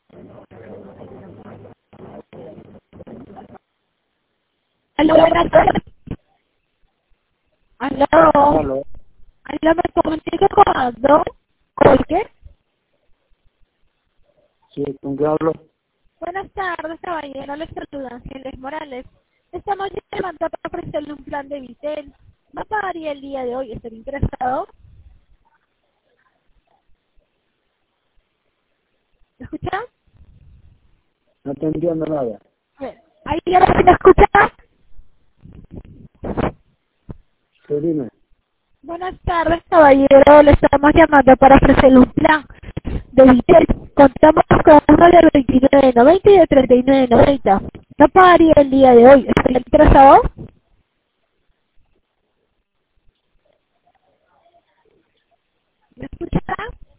Aló, buenas tardes. Aló. Aló, Aló, me comunico con Aldo. ¿Colque? sí, ¿con qué hablo? Buenas tardes, caballero. Les saluda Ángeles Morales. Estamos llamando para ofrecerle un plan de Vitel. ¿Va a pagar el día de hoy? ¿Está interesado? ¿Me escucha? No te entiendo nada. ¿Ahí ya me escucha? Sí, dime. Buenas tardes, caballero. Le estamos llamando para ofrecerle un plan de Vitel. Contamos con uno de 29.90 y de 39.90. ¿No pagaría el día de hoy? ¿Está interesado? ¿Me escucha?